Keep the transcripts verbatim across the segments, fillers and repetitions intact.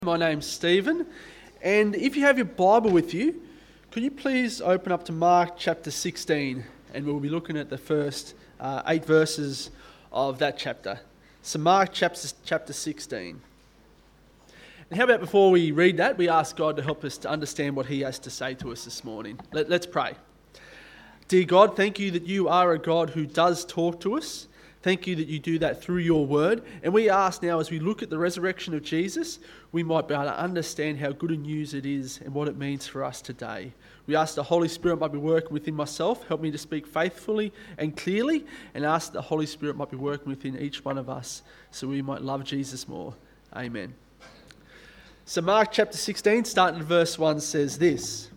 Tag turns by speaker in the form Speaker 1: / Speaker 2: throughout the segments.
Speaker 1: My name's Stephen, and if you have your Bible with you, could you please open up to Mark chapter sixteen, and we'll be looking at the first uh, eight verses of that chapter. So Mark chapter, chapter sixteen. And how about before we read that, we ask God to help us to understand what He has to say to us this morning. Let, let's pray. Dear God, thank you that you are a God who does talk to us. Thank you that you do that through your word. And we ask now, as we look at the resurrection of Jesus, we might be able to understand how good a news it is and what it means for us today. We ask the Holy Spirit might be working within myself, help me to speak faithfully and clearly, and ask the Holy Spirit might be working within each one of us so we might love Jesus more. Amen. So Mark chapter sixteen, starting at verse one, says this.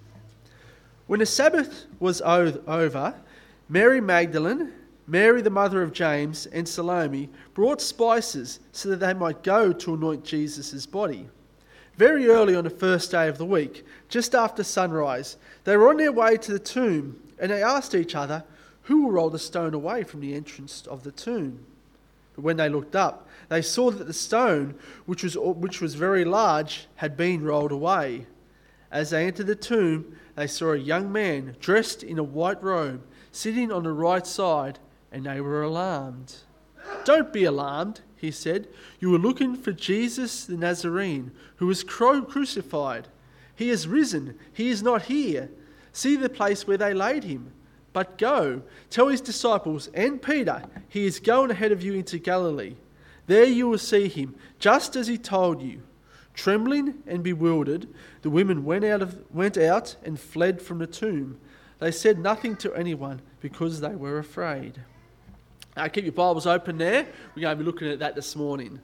Speaker 1: When the Sabbath was over, Mary Magdalene, Mary, the mother of James, and Salome brought spices so that they might go to anoint Jesus' body. Very early on the first day of the week, just after sunrise, they were on their way to the tomb, and they asked each other, "Who will roll the stone away from the entrance of the tomb?" But when they looked up, they saw that the stone, which was, which was very large, had been rolled away. As they entered the tomb, they saw a young man dressed in a white robe, sitting on the right side, and they were alarmed. "Don't be alarmed," he said. "You are looking for Jesus the Nazarene, who was cru- crucified. He has risen. He is not here. See the place where they laid him. But go, tell his disciples and Peter, he is going ahead of you into Galilee. There you will see him, just as he told you." Trembling and bewildered, the women went out, of, went out and fled from the tomb. They said nothing to anyone because they were afraid. Uh, keep your Bibles open there. We're going to be looking at that this morning.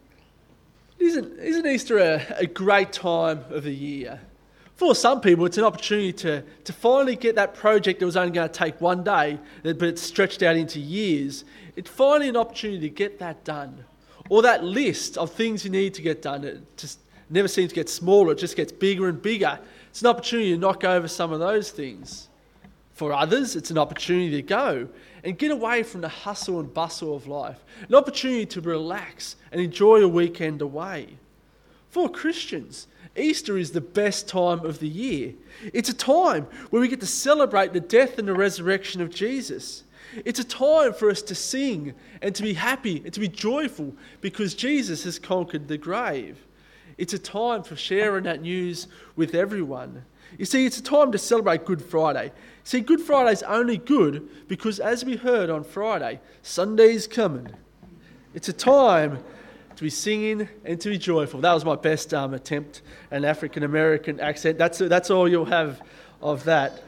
Speaker 1: Isn't, isn't Easter a, a great time of the year? For some people, it's an opportunity to, to finally get that project that was only going to take one day, but it's stretched out into years. It's finally an opportunity to get that done. Or that list of things you need to get done. It just never seems to get smaller. It just gets bigger and bigger. It's an opportunity to knock over some of those things. For others, it's an opportunity to go and get away from the hustle and bustle of life. An opportunity to relax and enjoy a weekend away. For Christians, Easter is the best time of the year. It's a time where we get to celebrate the death and the resurrection of Jesus. It's a time for us to sing and to be happy and to be joyful because Jesus has conquered the grave. It's a time for sharing that news with everyone. You see, it's a time to celebrate Good Friday. See, Good Friday's only good because, as we heard on Friday, Sunday's coming. It's a time to be singing and to be joyful. That was my best um, attempt at an African-American accent. That's, that's all you'll have of that.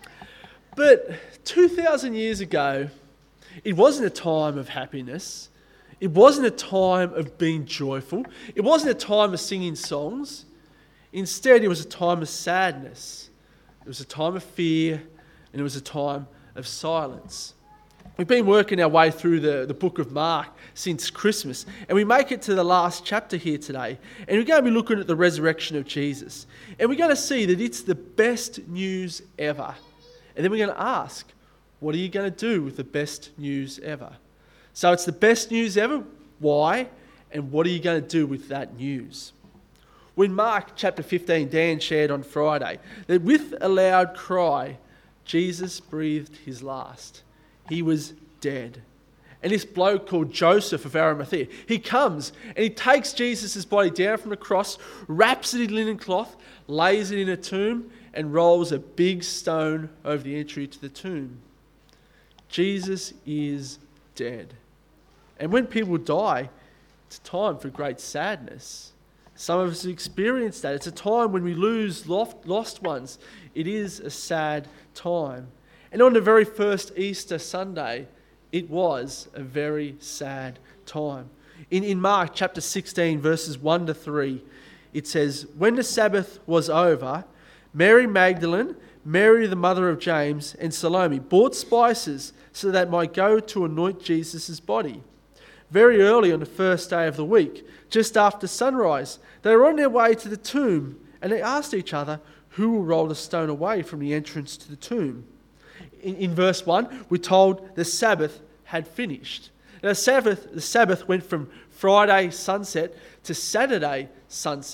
Speaker 1: But two thousand years ago, it wasn't a time of happiness. It wasn't a time of being joyful. It wasn't a time of singing songs. Instead, it was a time of sadness. It was a time of fear, and it was a time of silence. We've been working our way through the, the book of Mark since Christmas, and we make it to the last chapter here today, and we're going to be looking at the resurrection of Jesus. And we're going to see that it's the best news ever. And then we're going to ask, what are you going to do with the best news ever? So it's the best news ever. Why? And what are you going to do with that news? When Mark chapter fifteen, Dan shared on Friday, that with a loud cry, Jesus breathed his last. He was dead. And this bloke called Joseph of Arimathea, he comes and he takes Jesus' body down from the cross, wraps it in linen cloth, lays it in a tomb, and rolls a big stone over the entry to the tomb. Jesus is dead. And when people die, it's a time for great sadness. Some of us have experienced that. It's a time when we lose lost ones. It is a sad time. And on the very first Easter Sunday, it was a very sad time. In, in Mark chapter sixteen, verses one to three, it says, "When the Sabbath was over, Mary Magdalene, Mary the mother of James, and Salome bought spices so that they might go to anoint Jesus' body. Very early on the first day of the week, just after sunrise, they were on their way to the tomb, and they asked each other, 'Who will roll the stone away from the entrance to the tomb?' In, in verse one, we're told the Sabbath had finished. Now, the Sabbath, the Sabbath went from Friday sunset to Saturday sunset.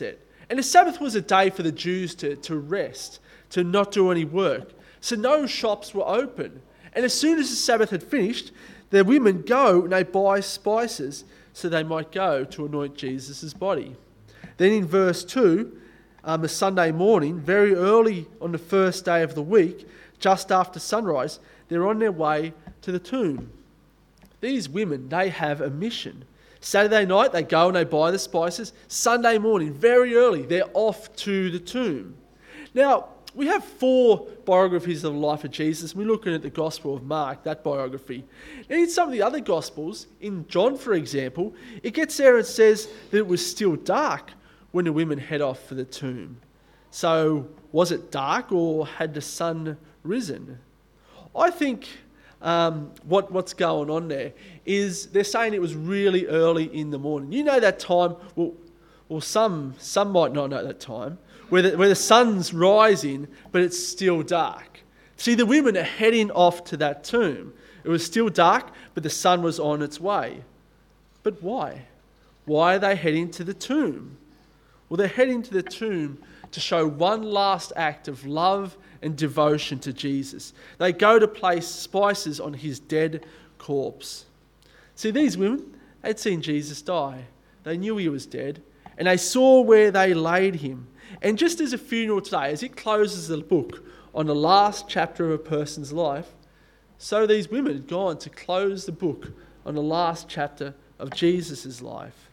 Speaker 1: And the Sabbath was a day for the Jews to, to rest, to not do any work. So no shops were open. And as soon as the Sabbath had finished, the women go and they buy spices so they might go to anoint Jesus' body. Then in verse two, um, a Sunday morning, very early on the first day of the week, just after sunrise, they're on their way to the tomb. These women, they have a mission. Saturday night, they go and they buy the spices. Sunday morning, very early, they're off to the tomb. Now, we have four biographies of the life of Jesus. We're looking at the Gospel of Mark, that biography. And in some of the other Gospels, in John, for example, it gets there and says that it was still dark when the women head off for the tomb. So, was it dark or had the sun risen? I think um, what, what's going on there is they're saying it was really early in the morning. You know that time, well, well some, some might not know that time, where the, where the sun's rising, but it's still dark. See, the women are heading off to that tomb. It was still dark, but the sun was on its way. But why? Why are they heading to the tomb? Well, they're heading to the tomb to show one last act of love and devotion to Jesus. They go to place spices on his dead corpse. See, these women, they'd seen Jesus die. They knew he was dead, and they saw where they laid him. And just as a funeral today, as it closes the book on the last chapter of a person's life, so these women had gone to close the book on the last chapter of Jesus' life.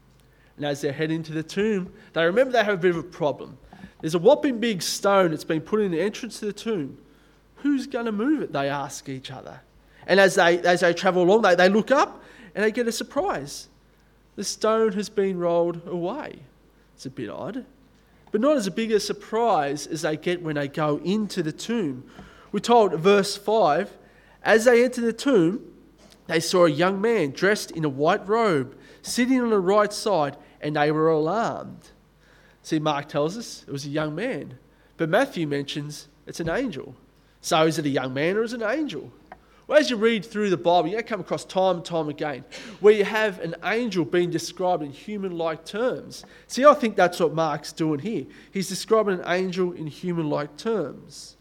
Speaker 1: And as they're heading to the tomb, they remember they have a bit of a problem. There's a whopping big stone that's been put in the entrance to the tomb. Who's going to move it? They ask each other. And as they as they travel along, they, they look up and they get a surprise. The stone has been rolled away. It's a bit odd. But not as big a surprise as they get when they go into the tomb. We're told, verse five, as they entered the tomb, they saw a young man dressed in a white robe, sitting on the right side, and they were alarmed. See, Mark tells us it was a young man, but Matthew mentions it's an angel. So is it a young man or is it an angel? Well, as you read through the Bible, you come across time and time again where you have an angel being described in human-like terms. See, I think that's what Mark's doing here. He's describing an angel in human-like terms.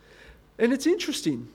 Speaker 1: And it's interesting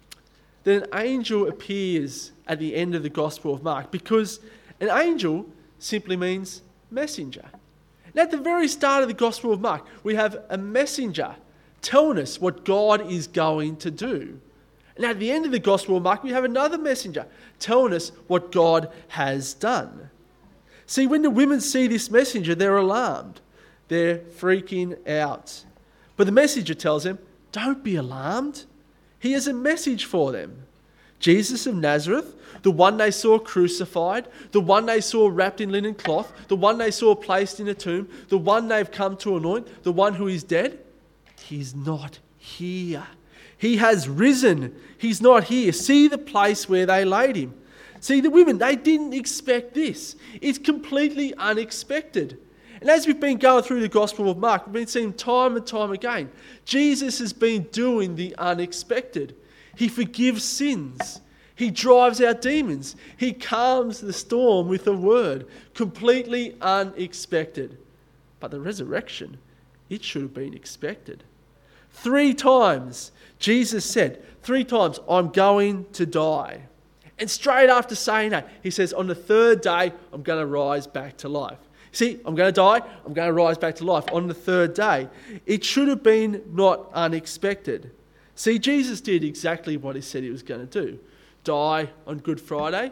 Speaker 1: that an angel appears at the end of the Gospel of Mark because an angel simply means messenger. And at the very start of the Gospel of Mark, we have a messenger telling us what God is going to do. And at the end of the Gospel of Mark, we have another messenger telling us what God has done. See, when the women see this messenger, they're alarmed. They're freaking out. But the messenger tells them, don't be alarmed. He has a message for them. Jesus of Nazareth, the one they saw crucified, the one they saw wrapped in linen cloth, the one they saw placed in a tomb, the one they've come to anoint, the one who is dead, he's not here. He has risen. He's not here. See the place where they laid him. See, the women, they didn't expect this. It's completely unexpected. And as we've been going through the Gospel of Mark, we've been seeing time and time again, Jesus has been doing the unexpected. He forgives sins. He drives out demons. He calms the storm with a word. Completely unexpected. But the resurrection, it should have been expected. Three times, Jesus said, three times, I'm going to die. And straight after saying that, he says, on the third day, I'm going to rise back to life. See, I'm going to die, I'm going to rise back to life on the third day. It should have been not unexpected. See, Jesus did exactly what he said he was going to do. Die on Good Friday,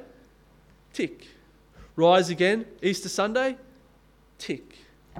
Speaker 1: tick. Rise again, Easter Sunday, tick.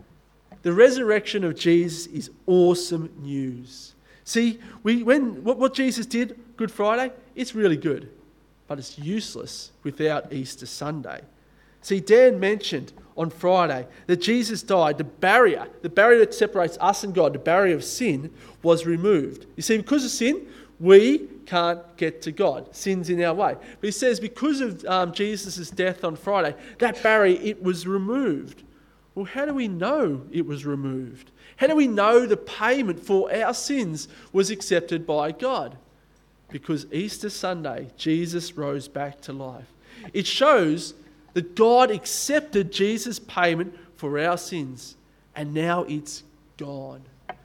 Speaker 1: The resurrection of Jesus is awesome news. See, we when what, what Jesus did Good Friday, it's really good, but it's useless without Easter Sunday. See, Dan mentioned on Friday that Jesus died. The barrier, the barrier that separates us and God, the barrier of sin, was removed. You see, because of sin, we can't get to God. Sin's in our way. But he says because of um, Jesus' death on Friday, that barrier, it was removed. Well, how do we know it was removed? How do we know the payment for our sins was accepted by God? Because Easter Sunday, Jesus rose back to life. It shows that God accepted Jesus' payment for our sins and now it's gone.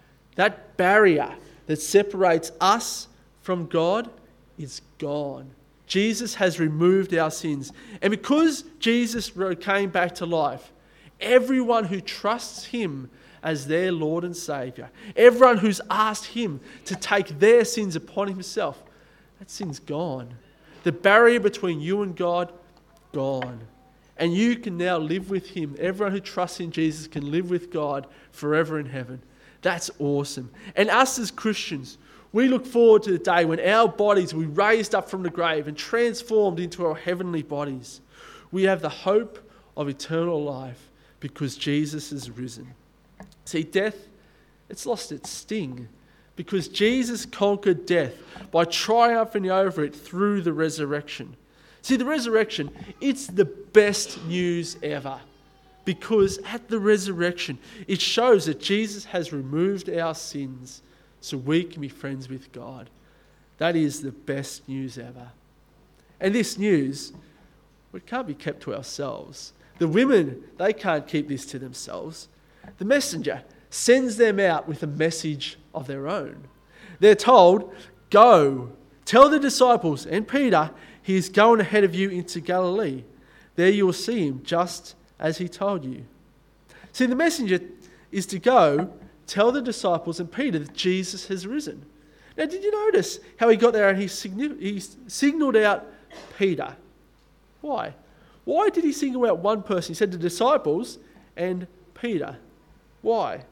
Speaker 1: That barrier that separates us from God is gone. Jesus has removed our sins. And because Jesus came back to life, everyone who trusts him as their Lord and Saviour, everyone who's asked him to take their sins upon himself, that sin's gone. The barrier between you and God, gone. And you can now live with him. Everyone who trusts in Jesus can live with God forever in heaven. That's awesome. And us as Christians, we look forward to the day when our bodies will be raised up from the grave and transformed into our heavenly bodies. We have the hope of eternal life because Jesus has risen. See, death, it's lost its sting because Jesus conquered death by triumphing over it through the resurrection. See, the resurrection, it's the best news ever because at the resurrection, it shows that Jesus has removed our sins so we can be friends with God. That is the best news ever. And this news, it can't be kept to ourselves. The women, they can't keep this to themselves. The messenger sends them out with a message of their own. They're told, go, tell the disciples and Peter, he is going ahead of you into Galilee. There you will see him just as he told you. See, the messenger is to go tell the disciples and Peter that Jesus has risen. Now, did you notice how he got there and he, sign- he signalled out Peter? Why? Why did he single out one person? He said the disciples and Peter. Why?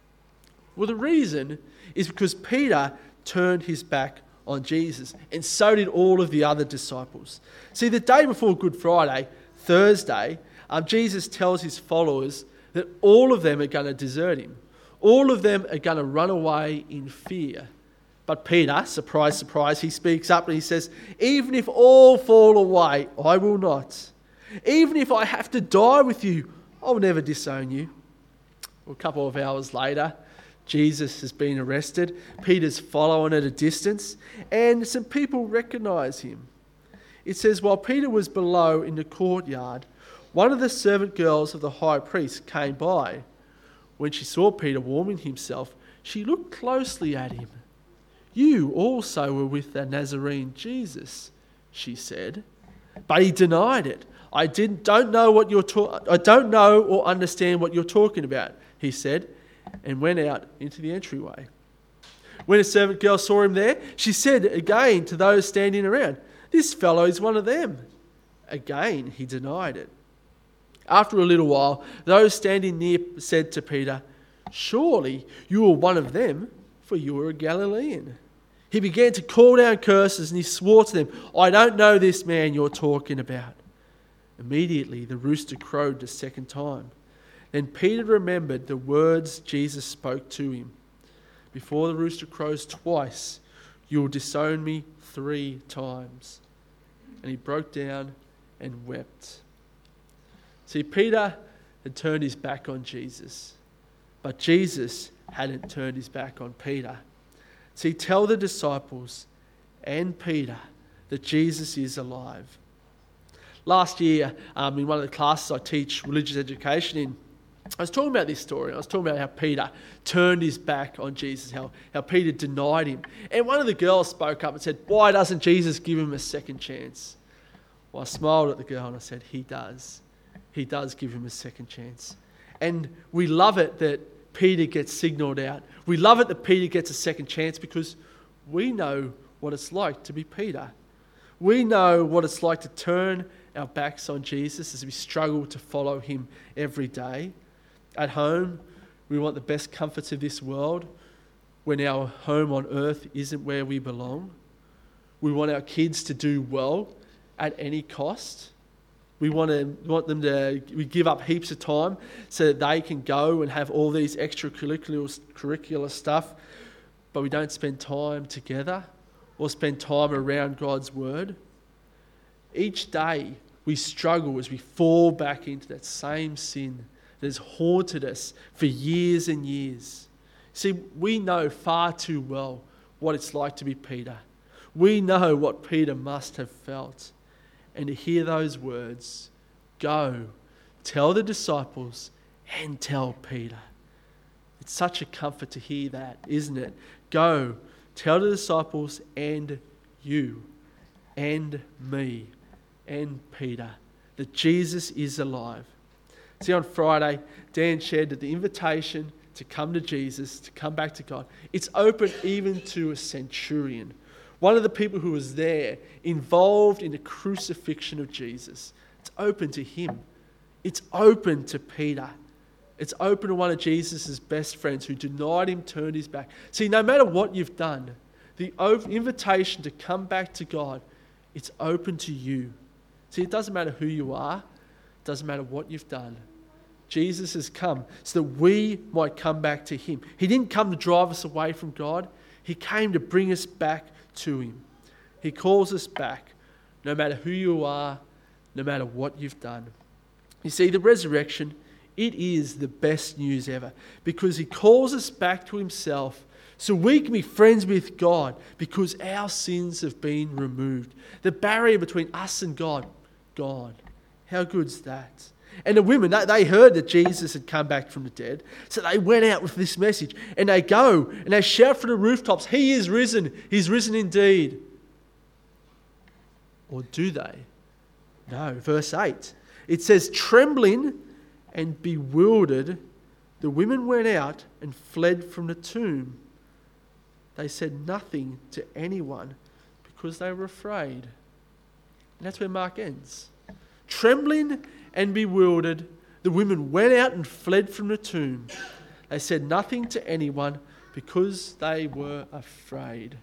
Speaker 1: Well, the reason is because Peter turned his back on Jesus, and so did all of the other disciples. See, the day before Good Friday, Thursday, um, Jesus tells his followers that all of them are going to desert him. All of them are going to run away in fear. But Peter, surprise, surprise, he speaks up and he says, even if all fall away, I will not. Even if I have to die with you, I'll never disown you. Well, a couple of hours later, Jesus has been arrested. Peter's following at a distance, and some people recognise him. It says, while Peter was below in the courtyard, one of the servant girls of the high priest came by. When she saw Peter warming himself, she looked closely at him. You also were with the Nazarene Jesus, she said. But he denied it. I didn't, don't know what you're ta- I don't know or understand what you're talking about, he said, and went out into the entryway. When a servant girl saw him there, she said again to those standing around, this fellow is one of them. Again, he denied it. After a little while, those standing near said to Peter, surely you are one of them, for you are a Galilean. He began to call down curses and he swore to them, I don't know this man you're talking about. Immediately the rooster crowed the second time. Then Peter remembered the words Jesus spoke to him. Before the rooster crows twice, you will disown me three times. And he broke down and wept. See, Peter had turned his back on Jesus, but Jesus hadn't turned his back on Peter. See, tell the disciples and Peter that Jesus is alive. Last year, um, in one of the classes I teach religious education in, I was talking about this story. I was talking about how Peter turned his back on Jesus, how, how Peter denied him. And one of the girls spoke up and said, why doesn't Jesus give him a second chance? Well, I smiled at the girl and I said, he does. He does give him a second chance. And we love it that Peter gets signalled out. We love it that Peter gets a second chance because we know what it's like to be Peter. We know what it's like to turn our backs on Jesus as we struggle to follow him every day. At home, we want the best comforts of this world when our home on earth isn't where we belong. We want our kids to do well at any cost. We want to want them to we give up heaps of time so that they can go and have all these extracurricular curricular stuff, but we don't spend time together or spend time around God's word. Each day we struggle as we fall back into that same sin that has haunted us for years and years. See, we know far too well what it's like to be Peter. We know what Peter must have felt. And to hear those words, go, tell the disciples and tell Peter. It's such a comfort to hear that, isn't it? Go, tell the disciples and you and me and Peter that Jesus is alive. See, on Friday, Dan shared that the invitation to come to Jesus, to come back to God, it's open even to a centurion, one of the people who was there, involved in the crucifixion of Jesus. It's open to him. It's open to Peter. It's open to one of Jesus' best friends who denied him, turned his back. See, no matter what you've done, the invitation to come back to God, it's open to you. See, it doesn't matter who you are. It doesn't matter what you've done. Jesus has come so that we might come back to him. He didn't come to drive us away from God. He came to bring us back to him. He calls us back, no matter who you are, no matter what you've done. You see, the resurrection, it is the best news ever because he calls us back to himself so we can be friends with God because our sins have been removed. The barrier between us and God, gone. How good's that? And the women, they heard that Jesus had come back from the dead. So they went out with this message. And they go and they shout from the rooftops, he is risen. He's risen indeed. Or do they? No. Verse eight. It says, trembling and bewildered, the women went out and fled from the tomb. They said nothing to anyone because they were afraid. And that's where Mark ends. Trembling and bewildered, the women went out and fled from the tomb. They said nothing to anyone because they were afraid.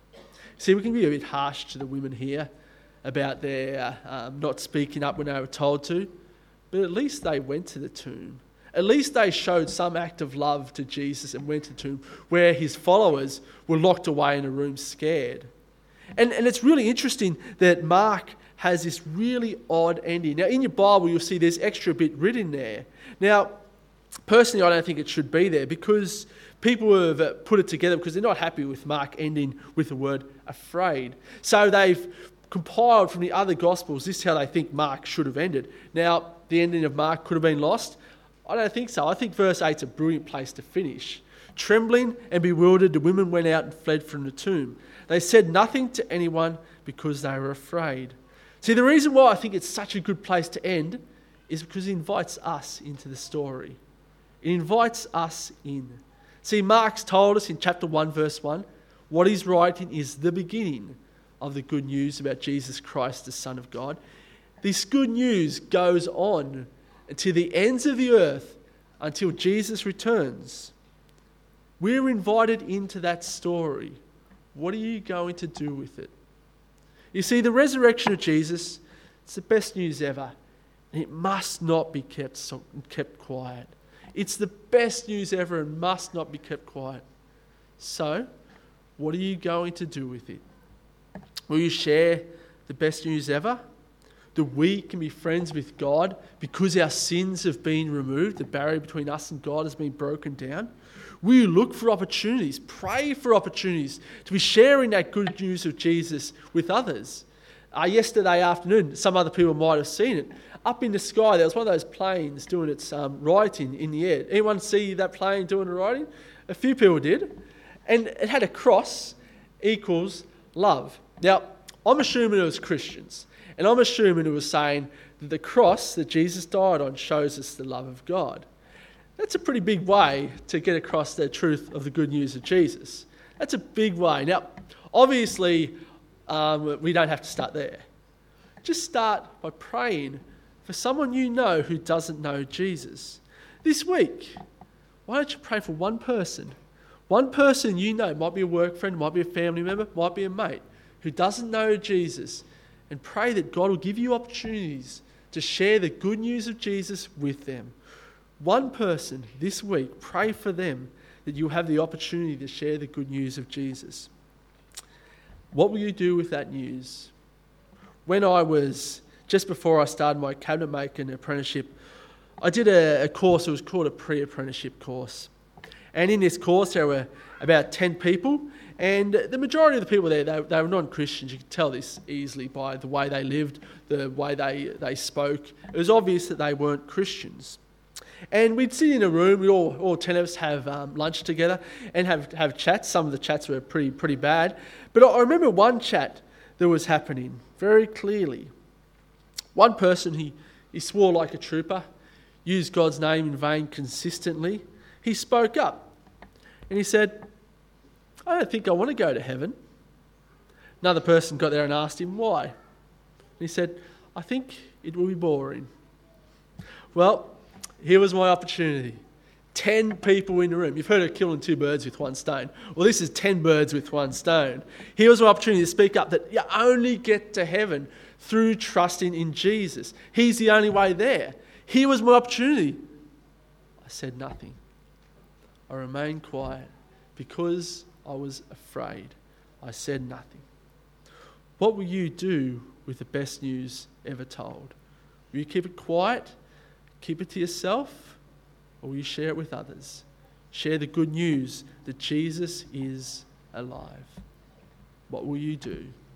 Speaker 1: See, we can be a bit harsh to the women here about their um, not speaking up when they were told to, but at least they went to the tomb. At least they showed some act of love to Jesus and went to the tomb where his followers were locked away in a room scared. And, and it's really interesting that Mark has this really odd ending. Now, in your Bible, you'll see there's extra bit written there. Now, personally, I don't think it should be there because people have put it together because they're not happy with Mark ending with the word afraid. So they've compiled from the other Gospels, this is how they think Mark should have ended. Now, the ending of Mark could have been lost. I don't think so. I think verse eight's a brilliant place to finish. Trembling and bewildered, the women went out and fled from the tomb. They said nothing to anyone because they were afraid. See, the reason why I think it's such a good place to end is because it invites us into the story. It invites us in. See, Mark's told us in chapter one, verse one, what he's writing is the beginning of the good news about Jesus Christ, the Son of God. This good news goes on to the ends of the earth until Jesus returns. We're invited into that story. What are you going to do with it? You see, the resurrection of Jesus, it's the best news ever. And it must not be kept, so, kept quiet. It's the best news ever and must not be kept quiet. So, what are you going to do with it? Will you share the best news ever? That we can be friends with God because our sins have been removed. The barrier between us and God has been broken down. Will you look for opportunities, pray for opportunities to be sharing that good news of Jesus with others? Uh, yesterday afternoon, some other people might have seen it. Up in the sky, there was one of those planes doing its um, writing in the air. Anyone see that plane doing the writing? A few people did. And it had a cross equals love. Now, I'm assuming it was Christians. And I'm assuming it was saying that the cross that Jesus died on shows us the love of God. That's a pretty big way to get across the truth of the good news of Jesus. That's a big way. Now, obviously, um, we don't have to start there. Just start by praying for someone you know who doesn't know Jesus. This week, why don't you pray for one person? One person you know, might be a work friend, might be a family member, might be a mate, who doesn't know Jesus, and pray that God will give you opportunities to share the good news of Jesus with them. One person this week, pray for them that you'll have the opportunity to share the good news of Jesus. What will you do with that news? When I was, just before I started my cabinet making apprenticeship, I did a, a course, it was called a pre-apprenticeship course. And in this course there were about ten people, and the majority of the people there, they, they were non-Christians. You could tell this easily by the way they lived, the way they, they spoke. It was obvious that they weren't Christians. And we'd sit in a room, we all, all ten of us have um, lunch together and have, have chats. Some of the chats were pretty pretty bad. But I remember one chat that was happening very clearly. One person, he, he swore like a trooper, used God's name in vain consistently. He spoke up and he said, I don't think I want to go to heaven. Another person got there and asked him why. And he said, I think it will be boring. Well, here was my opportunity. Ten people in the room. You've heard of killing two birds with one stone. Well, this is ten birds with one stone. Here was my opportunity to speak up that you only get to heaven through trusting in Jesus. He's the only way there. Here was my opportunity. I said nothing. I remained quiet because I was afraid. I said nothing. What will you do with the best news ever told? Will you keep it quiet? Keep it to yourself? Or will you share it with others? Share the good news that Jesus is alive. What will you do?